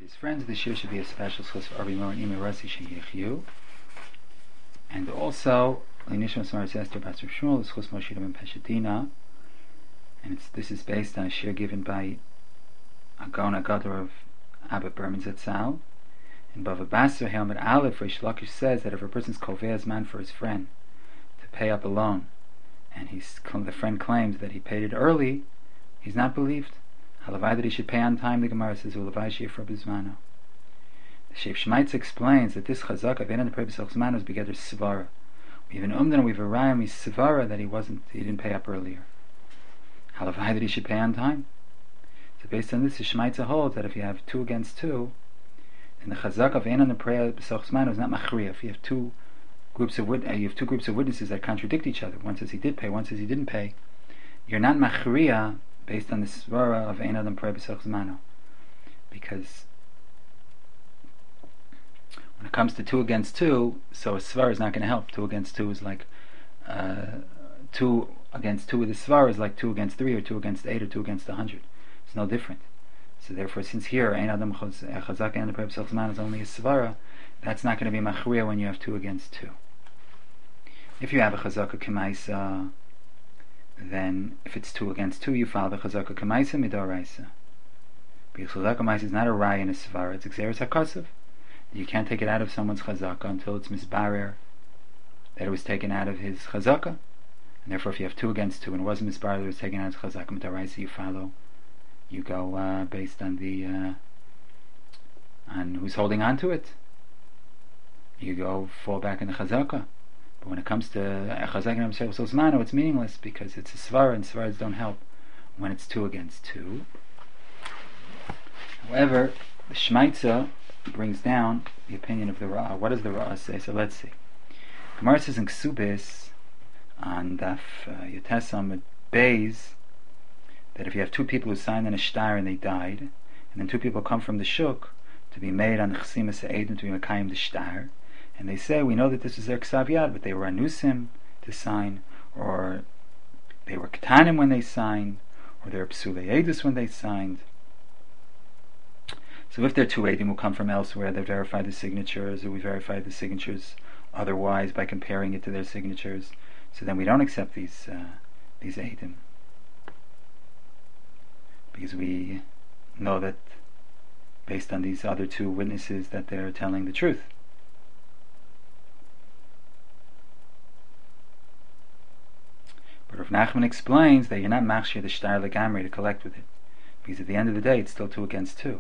his friends. This year should be a special schus for Rabbi Mor and Imei Rasi Sheyichyu. And also, L'nishmas Maris Esther Bas Rav Shmuel, the schus Moshe ben Peshetina. And this is based on a shir given by Agon Agador of Abba Berman Zatzal. In Bava Basra, Helmet Aleph, Reish Lakish says that if a person's koveas man for his friend to pay up a loan, and the friend claims that he paid it early, he's not believed. Halavai that he should pay on time, the Gemara says, Ulavai Shifra Bizmano. The Sheif Shmaitz explains that this chazak of Einan the Prebbe Zmano is begether Svara. We have an Umdan, we have a Rayam, he's Svara that he didn't pay up earlier. Halavai that he should pay on time. So based on this, the Shmaitza holds that if you have 2 against 2, then the chazak of Einan the Prebbe Zmano is not machriya. If you have two groups of witnesses that contradict each other, one says he did pay, one says he didn't pay, you're not machriya based on the svara of Ein Adam Prebbe Zmano, because when it comes to 2 against 2, so a svara is not going to help. 2 against 2 is like 2 against 2 with a svara is like 2 against 3 or 2 against 8 or 2 against 100. It's no different. So therefore, since here Ein Adam Chazak Ein Adam Prebbe Zmano is only a svara, that's not going to be machriya when you have 2 against 2. If you have a chazaka kemaisa, then if it's 2 against 2, you follow the chazaka kemaisa midoraisa. Because chazaka kemaisa is not a raya in a svara; it's exeris hakasav. You can't take it out of someone's chazaka until it's misbarer that it was taken out of his chazaka, and therefore, if you have 2 against 2 and it wasn't misbarer that it was taken out of his chazaka midoraisa, you follow. You go based on the on who's holding on to it. You go fall back in the chazaka. But when it comes to Chazak and Prebbe Zmano, it's meaningless because it's a svara, and svaras don't help when it's 2 against 2. However, the Shmaitza brings down the opinion of the Ra'ah. What does the Ra'ah say? So let's see. Gemara says in Ksubis on Daf Yotesam Beis that if you have 2 people who signed an ishtar and they died, and then 2 people come from the shuk to be made on the Chesimas Eidim to be Mekayim the shtar, and they say, we know that this is their ksav yad, but they were anusim to sign, or they were ketanim when they signed, or they were psulei edus when they signed. So if they're 2 edim who come from elsewhere, they verify the signatures, or we verify the signatures otherwise by comparing it to their signatures, so then we don't accept these edim, because we know that based on these other 2 witnesses that they're telling the truth. But Rav Nachman explains that you're not machshir the shtar legamri to collect with it, because at the end of the day it's still 2 against 2.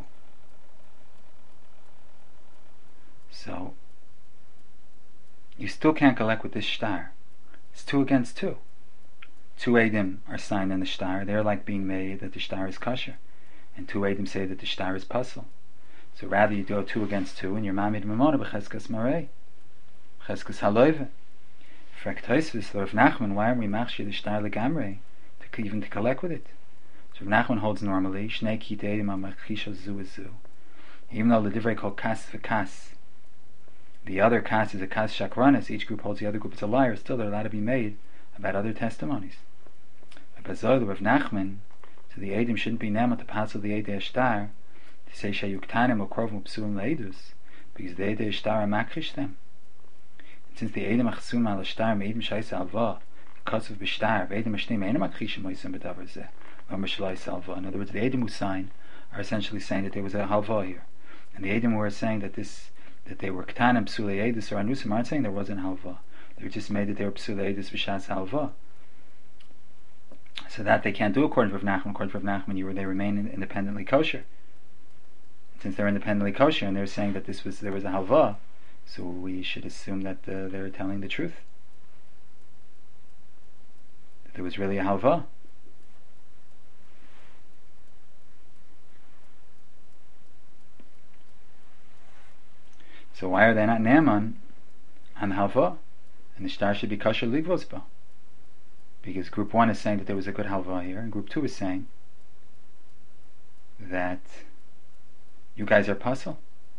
So you still can't collect with this shtar. It's 2 against 2. 2 edim are signed on the shtar. They're like being made that the shtar is kosher, and 2 edim say that the shtar is puzzle. So rather you go 2 against 2, and you're mamid memona b'cheskas marei, b'cheskas haloive. Fragt Tosfos, Rav Nachman, why are we machshir the shtar legamre even to collect with it? So Rav Nachman holds normally shnei kit edim amachisha zu zu. Even though the divrei called kas v'kas, the other kas is a kas shakranis, each group holds the other group is a liar, still they're allowed to be made about other testimonies. But Bazor, Rav Nachman, so the edim shouldn't be nemat to pass the edei shtar to say shayuktanim or krovim psulim leidus, because the edei shtar are makrish them. Since the edim achsum al shtar me'edim shayis alva kasav b'shtar v'edim ashneim einam akchishim moisem b'davar zeh v'amashlayis alva. In other words, the edim who sign are essentially saying that there was a halva here, and the edim who are saying that they were ktanim psulei edus or anusim aren't saying there wasn't halva. They were just made that they were psulei edus v'shas halva. So that they can't do according to Rav Nachman. According to Rav Nachman, they remain independently kosher. And since they're independently kosher and they're saying that there was a halva, so we should assume that they're telling the truth, that there was really a halva. So why are they not ne'eman on halva? And the shtar should be kosher ligvosba, because group 1 is saying that there was a good halva here, and group 2 is saying that you guys are puzzle.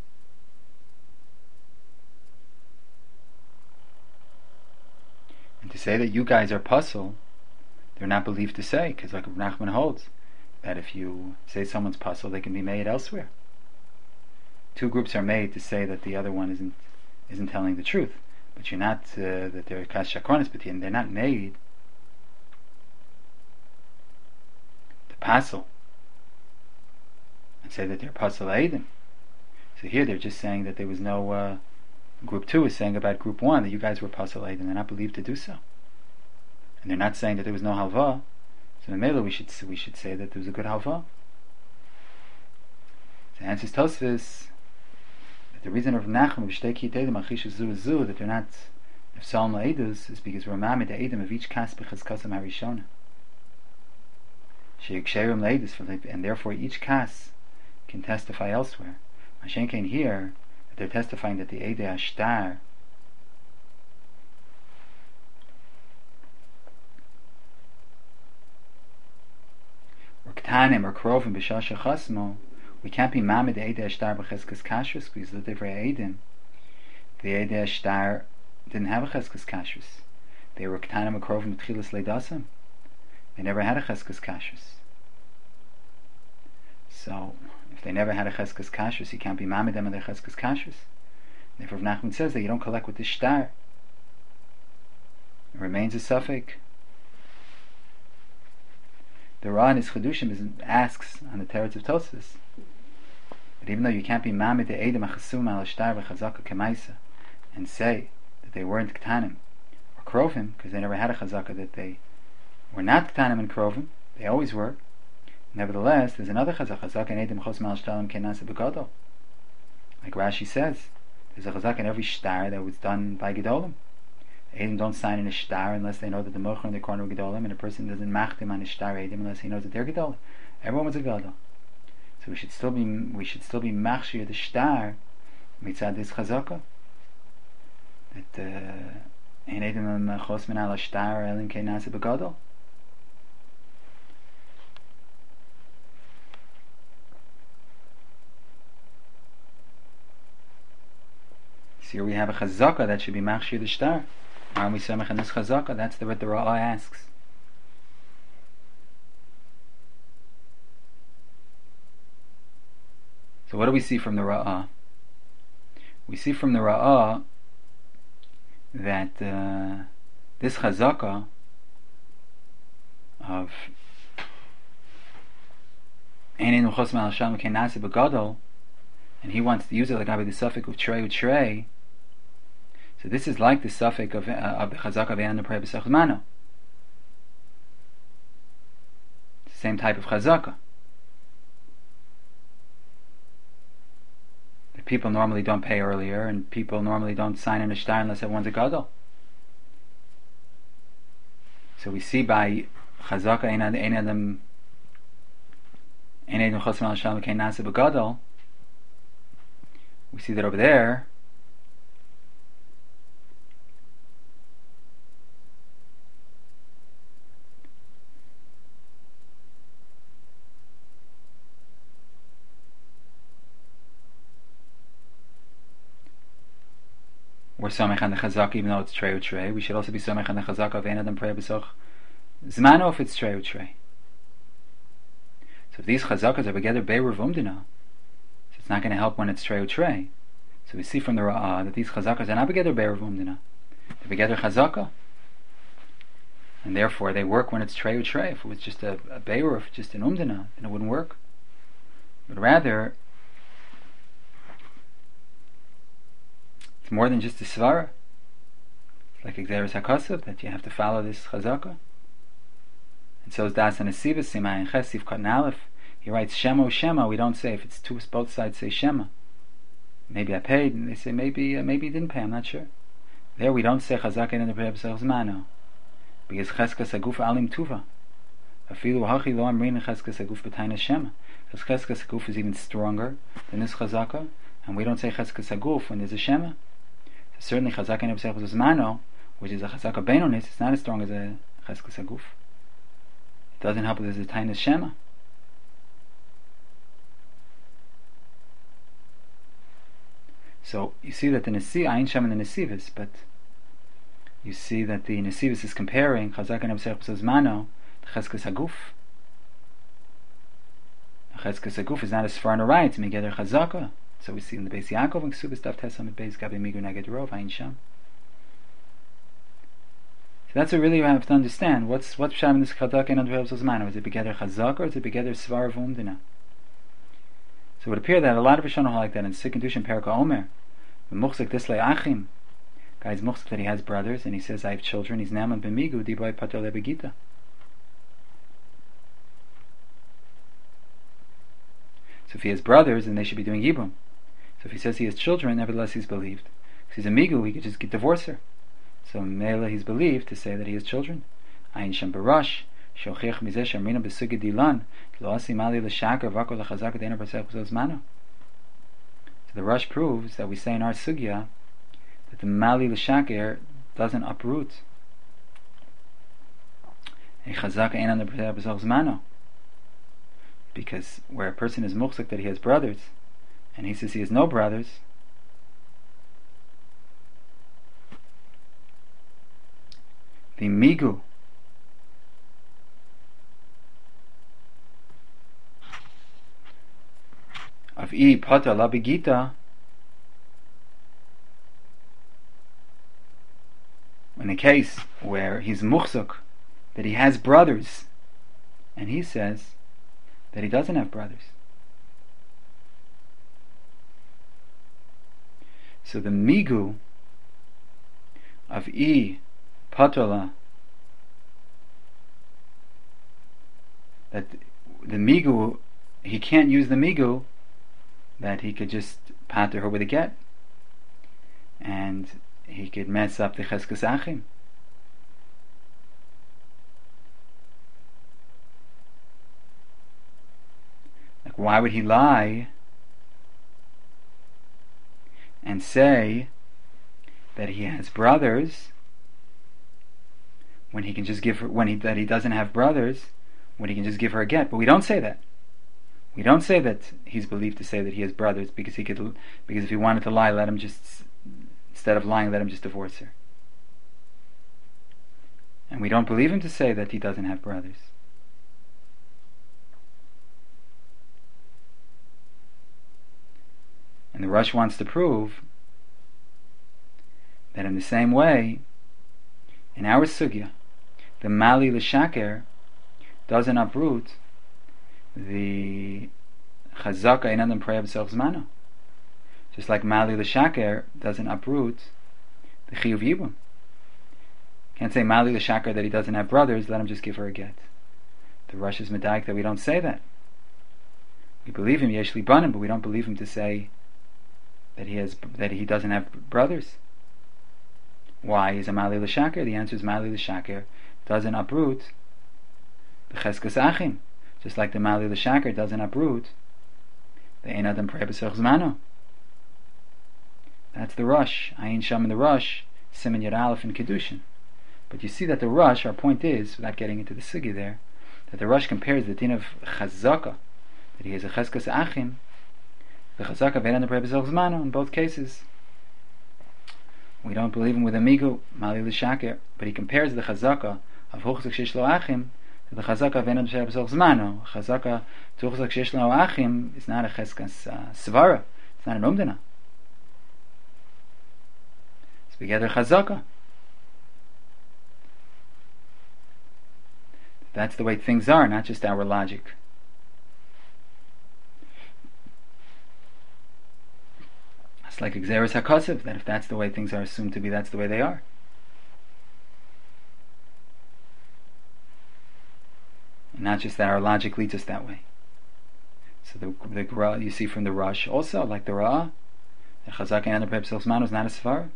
And to say that you guys are puzzle, they're not believed to say, because like Nachman holds that if you say someone's puzzle, they can be made elsewhere. two groups are made to say that the other one isn't telling the truth, but you're not that they're kas shakronis, but they're not made to passel and say that they're pasel eidim. So here they're just saying that there was no group 2 is saying about group 1 that you guys were pasel eidim. They're not believed to do so, and they're not saying that there was no halva. So in Mela we should say that there was a good halva. So the answer is Tosfos that the reason of Nachman v'shtei kiteidim achishu zu that they're not Psalm la'edus is because we're mamid the edim of each kas b'chazkasam harishona sheyiksherim la'edus, and therefore each kas can testify elsewhere. Mashen came here that they're testifying that the Eidei Ashtar or Ktanim or Krovim b'shasha chasmo. We can't be mamid the Eidei Ashtar b'chezkas kashrus because the divrei Eidim, the Eidei Ashtar didn't have a chezkas kashrus. They were Ktanim or Krovim b'tchilas leidasam. They never had a chezkas kashrus. So if they never had a chezkas kashrus, you can't be mamid them in their chezkas kashrus. Therefore, Nachman says that you don't collect with the shtar. It remains a suffix. The Ra in his Chedushim asks on the Teretz of Tosfos, but even though you can't be mamid the Eidem achasum al shtar v'chazaka kemaisa and say that they weren't ktanim or krovim because they never had a chazaka that they were not ktanim and krovim, they always were. Nevertheless, there's another chazaka, chazaka and Eidem chos mal shtarim kenasa begadol. Like Rashi says, there's a chazaka in every shtar that was done by gedolim. Eidim don't sign in a shtar unless they know that the mocher in the corner of gedolim, and a person doesn't machtim on a shtar Eidim unless he knows that they're gedolim. Everyone was a gadol. So we should still be machshir the shtar mitzad this chazaka that ein Eidim chos min al shtar elin kenasa begadol. So here we have a chazaka that should be machshir the shtar. Are we samech on this chazaka? That's what the Ra'ah asks. So what do we see from the Ra'ah? We see from the Ra'ah that this chazaka of Einin Uchos Ma'al Sham Kenasi B'Gadol, and he wants to use it like the suffix of Trei U'Trei. So this is like the suffix of the chazaka of Einin Prei B'Sech Mano. Same type of chazaka. The people normally don't pay earlier, and people normally don't sign in a shtar unless everyone's a gadol. So we see by chazaka Einin Chos Ma'al Shalom Kein Nasa B'Gadol, we see that over there we're samech on the chazaka even though it's trei or trei. We should also be samech on the chazaka of ein adam prei b'soch zmano if it's trei or trei. So if these chazakas are together be'eruv umdina, so it's not going to help when it's trei or trei. So we see from the Ra'ah that these chazakas are not together be'eruv umdina. They're together chazaka, and therefore they work when it's trei or trei. If it was just a be'eruv, just an umdina, then it wouldn't work. But rather it's more than just a svara. It's like Exeris HaKasav, that you have to follow this chazaka. And so is Das and Asivas, Simayin Chesiv Katan Aleph. He writes Shema Shema. We don't say if it's two, both sides say Shema. Maybe I paid, and they say maybe he didn't pay. I'm not sure. There we don't say chazaka in the Prei B'Sech Zmano, because Cheskas Haguf Alim Tuva. Afilu Hachi Lo Amrin Cheskas Haguf B'Taina Shema. Because Cheskas Haguf is even stronger than this chazaka, and we don't say Cheskas Haguf when there's a Shema. Certainly chazaka in B'Sech Zmano, which is a chazaka beinonis, it's not as strong as a cheskas haguf. It doesn't help if there's a tainas shema. So you see that the ayin shem and the nesivas, but you see that the nesivas is comparing chazaka in B'Sech Zmano to cheskas haguf. The cheskas haguf is not as far on the right, it's megeder chazaka. So we see in the Beis Yaakov and Ksubas Daf Tesam at Beis Gabi Migu Neged Rov Ayin Sham. So that's what really you have to understand. What's Pshat in this Chazaka and Adver Zman? Is it Begeder Chazaka or is it Begeder Svar V'Umdina? So it would appear that a lot of Rishonim are like that in Sikh-Kedushin Perka Omer. Muchzik Dislei Achim. Guy's muchzik that he has brothers and he says, I have children. He's Naman B'Migu Diboy Pater Lebegita. So if he has brothers, then they should be doing Yibum. So if he says he has children, nevertheless he's believed. If he's a Migu, he could just divorce her. So Mela, he's believed to say that he has children. Ayin Shem Barash, Shochech Mizeh Shamrina B'Sugi Dilan, Lo Asi Mali L'Shakar V'Akol L'Chazak Dena B'Sech Zmano. So the Rush proves that we say in our Sugya that the Mali L'Shakar doesn't uproot a Chazak Dena B'Sech Zmano. Because where a person is muchzik that he has brothers, and he says he has no brothers, the migu of I pata la begita, in the case where he's muchzik that he has brothers, and he says that he doesn't have brothers. So the migu of I patola, that the migu, he can't use the migu that he could just pater her with a get, and he could mess up the cheskas achim. Like, why would he lie and say that he has brothers when he can just give her, that he doesn't have brothers, when he can just give her a get? But we don't say that. We don't say that he's believed to say that he has brothers because if he wanted to lie, let him just, instead of lying, let him just divorce her. And we don't believe him to say that he doesn't have brothers. And the Rush wants to prove that in the same way, in our sugya, the Mali L'Shaker doesn't uproot the Chazaka Einadam Preya B'Sech Zmano. Just like Mali L'Shaker doesn't uproot the Chiyuv Yibum. Can't say Mali L'Shaker that he doesn't have brothers, let him just give her a get. The Rush is medayik that we don't say that. We believe him Yesh Li Banim, but we don't believe him to say that he doesn't have brothers. Why is a Mali L'Shaker? The answer is Mali L'Shaker doesn't uproot the Cheskas Achim, just like the Mali L'Shaker doesn't uproot the Ein Adam Prei B'Sech Zmano. That's the Rush. Ayin Sham in the Rush, Siman Yud Aleph in Kedushin. But you see that the Rush, our point is, without getting into the Sugi there, that the Rush compares the din of Chazaka, that he has a Cheskas Achim, the Chazaka of Ein Adam Prei B'Sech Zmano in both cases. We don't believe him with Amigu, Mali L'Shaker, but he compares the Chazaka of Huchzak Sheish Lo Achim to the Chazaka of Ein Adam Prei B'Sech Zmano. Chazaka to Huchzak Sheish Lo Achim is not a Cheskas Svara, it's not an Umdana. It's Begeder Chazaka. That's the way things are, not just our logic. It's like Xeris HaKosev, that if that's the way things are assumed to be, that's the way they are. And not just that our logic leads us that way. So the you see from the Rush also, like the Ra'ah, that Chazak and Prei B'Sech Zmano is not a Svar.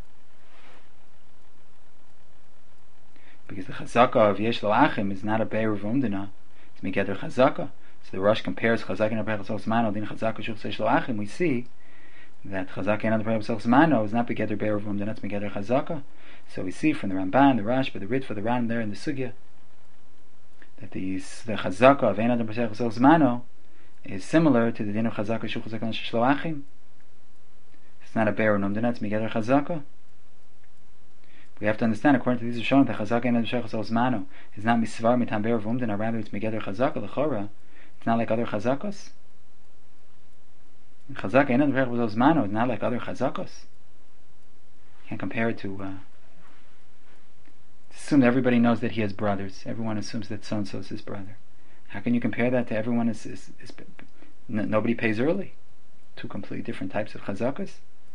Because the Chazaka of Yesh Lo Achim is not a Be'er of Umdana, it's Megeder Chazaka. So the Rush compares Chazak and Prei B'Sech Zmano, din Chazaka Shuch Yesh Lo Achim, we see that Chazaka and Prei B'Sech Zmano is not Begeder Be'er of Umdana, it's Megeder Chazaka. So we see from the Ramban, the Rash, but the Ritva, the Ran there in the Sugya, that the Chazaka of Ein Adam Prei B'Sech Zmano is similar to the din of Chazaka Shuch Yesh Lo Achim. It's not a Be'er of Umdana, it's Megeder Chazaka. We have to understand, according to these Rishonim, that Chazaka Ein Adam Prei B'Sech Zmano is not Misvar Mitam Be'er of Umdana, rather it's Megeder Chazaka, L'chora. It's not like other Chazakos. Chazaka Ein Adon B'Reich B'Zman is not like other chazakos. Can't compare it to assume that everybody knows that he has brothers. Everyone assumes that so and so is his brother. How can you compare that to everyone nobody pays early? Two completely different types of chazakas.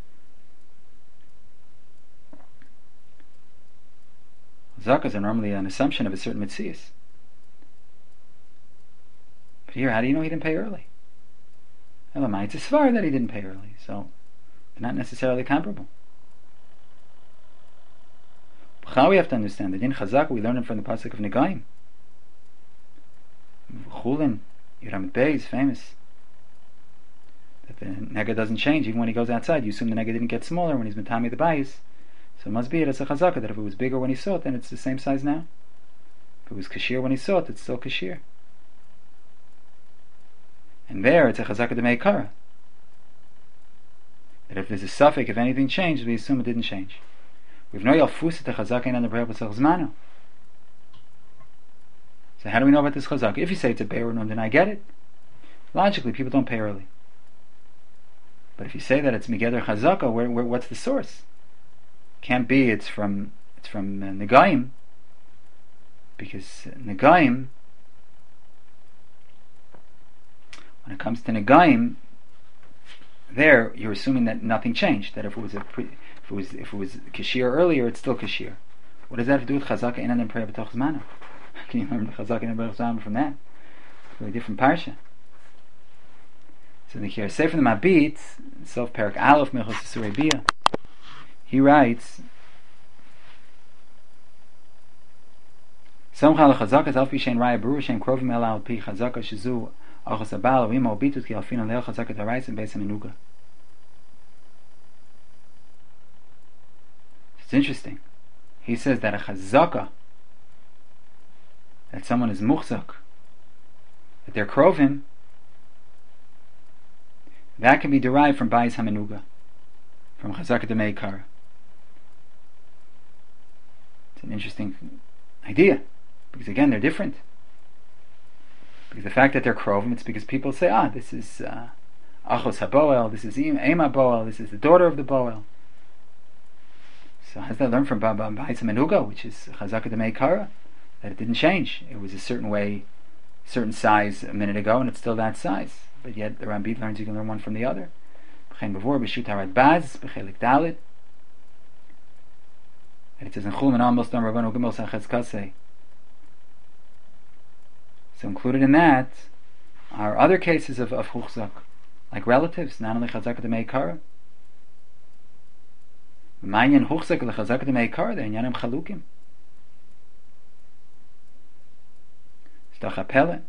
Chazakas are normally an assumption of a certain mitzias. But here, how do you know he didn't pay early? Elamai, it's a svar that he didn't pay early, so they're not necessarily comparable. But how we have to understand that in Chazaka we learn it from the pasuk of Negaim. Chulin, Yeram Bey is famous. That the nega doesn't change even when he goes outside. You assume the nega didn't get smaller when he's Matami the bayis. So it must be it's a Chazaka that if it was bigger when he saw it, then it's the same size now. If it was Kashir when he saw it, it's still Kashir. And there it's a Chazaka de Meikara. That if there's a suffix, if anything changed, we assume it didn't change. We've no Yalfusa to Chazaka in the B'Reich B'Tzach Zmano. So how do we know about this Chazaka? If you say it's a Be'er Nun, then I get it. Logically, people don't pay early. But if you say that it's Megeder Chazaka, what's the source? Can't be it's from Negaim, because Negaim, when it comes to Negaim, there you're assuming that nothing changed. That if it was Kashir earlier, it's still Kashir. What does that have to do with Chazaka Ein Adon B'Reich Zmano? Can you learn the Chazaka Ein Adon B'Reich Zmano from that? It's a really different parsha. So the here, say from the Mabit, Sof Perak Aleph Mechos Surei Bia, he writes, Somcha Chazaka Zalfi Shein Raya Beru Shein Krovim El Al Pi Chazaka Shizu Achos Abal Vimo Bitut Ki Alfina Leil Chazaka Darais and Beis Menuga. It's interesting. He says that a Chazaka, that someone is muchzak, that they're krovim, that can be derived from Bayis HaMenuga, from Chazaka de Meikara. It's an interesting idea, because again, they're different. Because the fact that they're krovim, it's because people say, this is Achos HaBoel, this is Ema Boel, this is the daughter of the Boel. So how does that learn from Bayis HaMenuga, which is Chazaka de Meikara? That it didn't change. It was a certain way, certain size a minute ago, and it's still that size. But yet the Rambit learns you can learn one from the other. And it says in Chulman almost on Rabbanu Gimel Sachas Kasei. So included in that are other cases of Chuchzak, like relatives, not only Chazaka de Meikara. Manyan Chuchzak le Chazaka de Meikara, they're Inyanim Chalukim. Stachapele.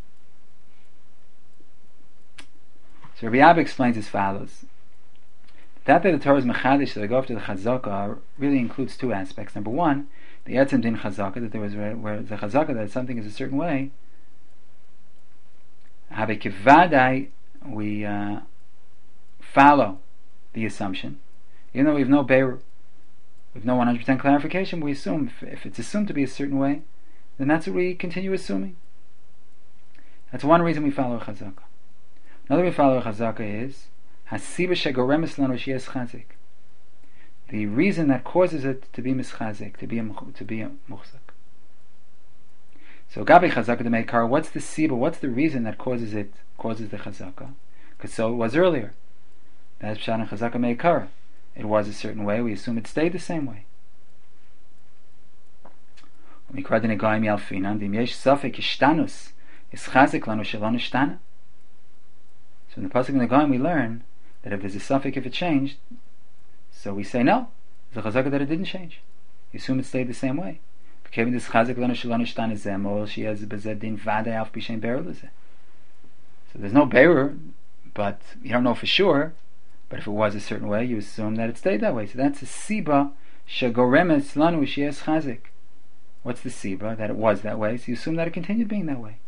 So Rabbi Abba explains as follows. That the Torah is mechadish, so they go after the chazaka, really includes two aspects. Number one, the etzem din chazaka, that there was where the chazaka that something is a certain way. Habe kivadai, we follow the assumption, even though we have no beir, we have no 100% clarification. We assume if it's assumed to be a certain way, then that's what we continue assuming. That's one reason we follow chazaka. Another way we follow chazaka is hasiba shegoremes lanu sheyes chazik. The reason that causes it to be mischazik, to be a muchzak. So gabi chazaka de meikar, what's the siba? What's the reason that causes the chazaka? Because so it was earlier. That's pshat and chazaka meikar. It was a certain way. We assume it stayed the same way. Mikra de negaim yalfinan dim yesh safek ishtanus is chazik lanu shelanu ishtana. So in the pasuk in the Gaon we learn that if there's a suffix, if it changed, so we say no, there's a chazaka that it didn't change. You assume it stayed the same way. So there's no bearer, but you don't know for sure. But if it was a certain way, you assume that it stayed that way. So that's a siba shagoremes lanu sheyes chazik. What's the siba? That it was that way. So you assume that it continued being that way.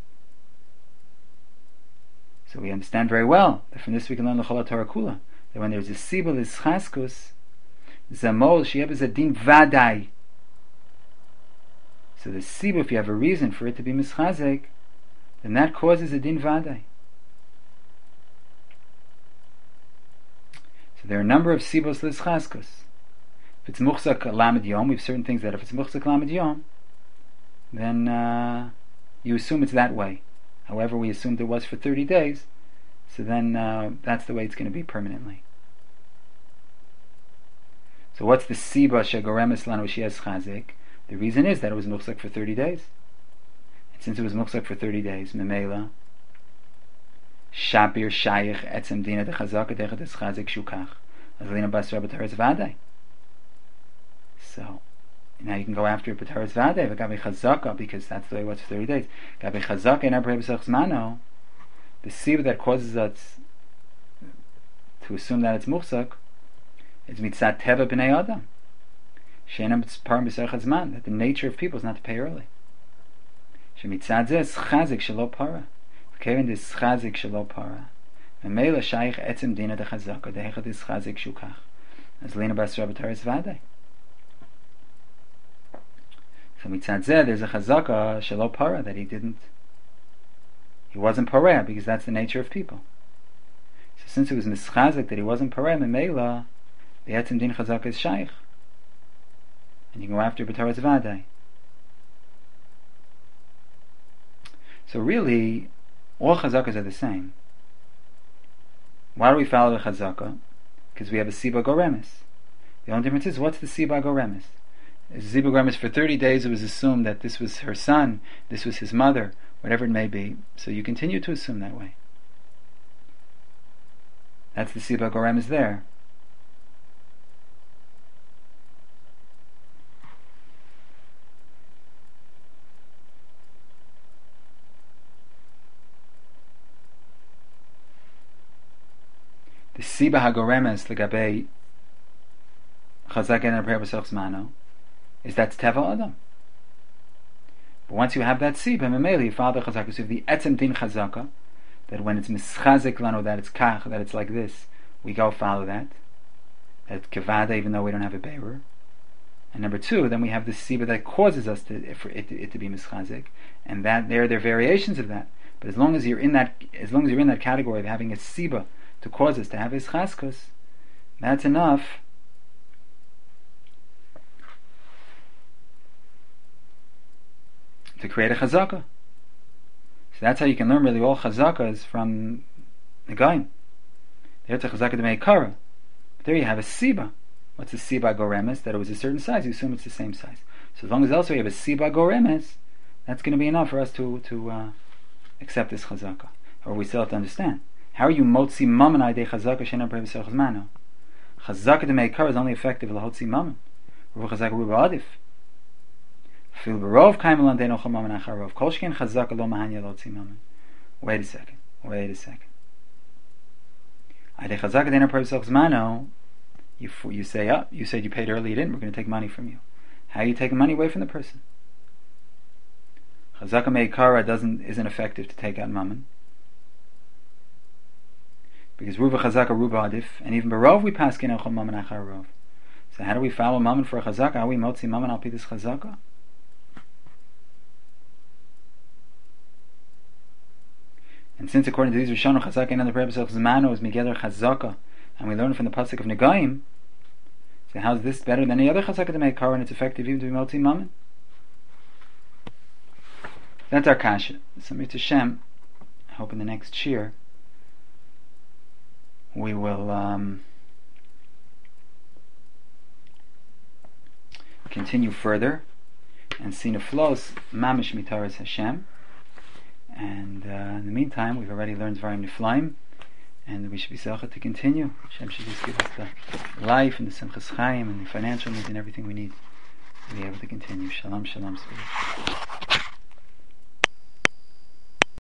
So we understand very well that from this we can learn l'chol Torah kula, that when there's a siba l'schaskus, zamol sheyeb a din vadai. So the siba, if you have a reason for it to be mischazek, then that causes a din vadai. So there are a number of sibos l'schazkus. If it's muchzak lamed yom, we have certain things that if it's muchzak lamed yom, then you assume it's that way. However, we assumed it was for 30 days, so then that's the way it's going to be permanently. So what's the siba shegoremes lanu she'es chazik? The reason is that it was muchzak for 30 days. And since it was muchzak for 30 days, memela, shapir shayich etzem dina de chazaka dechet es chazik shukach. Azlina bas rabbi teretz vadei. So now you can go after it, but teretz vadei, v'gabe chazaka, because that's the way it was for 30 days. Gabe chazaka in Abraham Zmano, the siba that causes us to assume that it's muchzak, is mitzat teva b'nei adam. She'enam parim b'serach hazman, that the nature of people is not to pay early. Shemitzad zeh chazik shelo para. Kevin is chazik shelo para. Memela shaykh etzem dina de chazaka dehechad is chazik shukach. As lena bas rabbi teretz vadei. So mitzad zeh, there's a chazaka shelo para that he wasn't pareh, because that's the nature of people. So since it was mischazik that he wasn't pareh, memela, the etzem din chazaka is shaykh. And you can go after b'teretz vadei. So really, all chazakas are the same. Why do we follow the chazaka? Because we have a siba goremes. The only difference is, what's the siba goremes? The siba goremes, for 30 days it was assumed that this was her son, this was his mother, whatever it may be. So you continue to assume that way. That's the siba goremes there. The siba hagoremes legabei chazak en Abraham b'serach zmano is that's teva adam. But once you have that siba, memeli you follow the chazaka. So the etzem din chazaka, that when it's mischazik lano, that it's kach, that it's like this, we go follow that. That's kevada, even though we don't have a bearer. And number two, then we have the siba that causes us for it to be mischazik, and that there are variations of that. But as long as you're in that category of having a siba to cause us to have his chaskus, that's enough to create a chazaka. So that's how you can learn really all chazakas from the Gaim. There's a chazaka to make kara. But there you have a siba. What's a siba goremes? That it was a certain size, you assume it's the same size. So as long as also you have a siba goremes, that's going to be enough for us to accept this chazaka. Or we still have to understand. How are you motzi mammon de chazaka she'ena b'rei b'serach zmano? Chazaka to make kara is only effective l'hotzi mammon. Ruva chazaka ruba adif. Fil b'rov kaim l'an dein ochel mammon acharov. Kol shken chazaka lo mahanya l'hotzi mammon. Wait a second. Ade chazaka dein b'rei b'serach zmano. You say, you said you paid early, you didn't, we're going to take money from you. How are you taking money away from the person? Chazaka meikara isn't effective to take out mammon. Because ruva chazaka ruba adif, and even barov we pass kin echol mammon achar rov. So how do we follow mammon for a chazaka? How are we motzi mammon al pi this chazaka? And since according to these Rishonim, chazaka in the purpose of zmano is migeder chazaka, and we learn from the pasuk of Negaim, so how's this better than any other chazaka to make kara, and it's effective even to be motzi mammon? That's our kasha. So Mitzvah Shem, I hope in the next shir we will continue further and see neflos mamish mitaras Hashem. And in the meantime, we've already learned Dvarim Niflaim, and we should be zeichet to continue. Hashem should just give us the life and the simchas chaim and the financial needs and everything we need to be able to continue. Shalom, shalom.